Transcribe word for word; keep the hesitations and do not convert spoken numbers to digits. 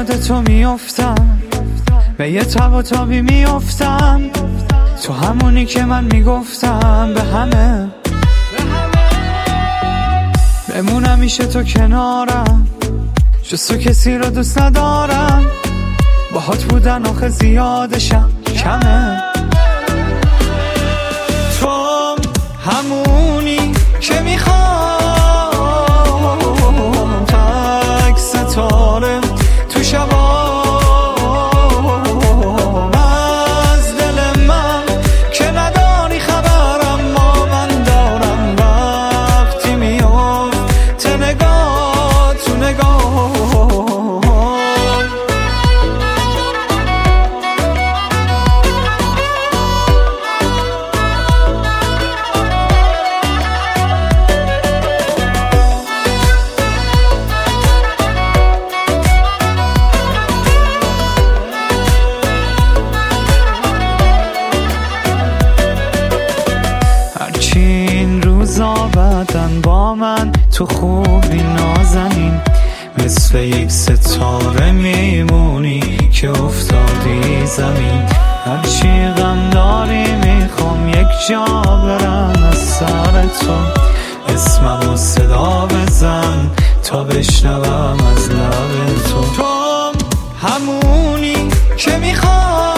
یاد تو میافتم، به یه تب و تابی میافتم، تو همونی که من میگفتم به همه بمونم میشه تو کنارم، جز تو کسی رو دوست ندارم، باهات بودن آخه زیادشم کمه. تو همونی که میخوام، تک ستاره تو شبام، از دل من که نداری خبر، اما من دارم وقتی میافته نگاه تو نگاه. این روزا بعدن با من تو خوبی نازنین، مثل یک ستاره میمونی که افتادی زمین. هرچی غم داری میخوام یک جا برم از سر تو، اسممو صدا بزن تا بشنوم از لب تو. تو همونی که میخوام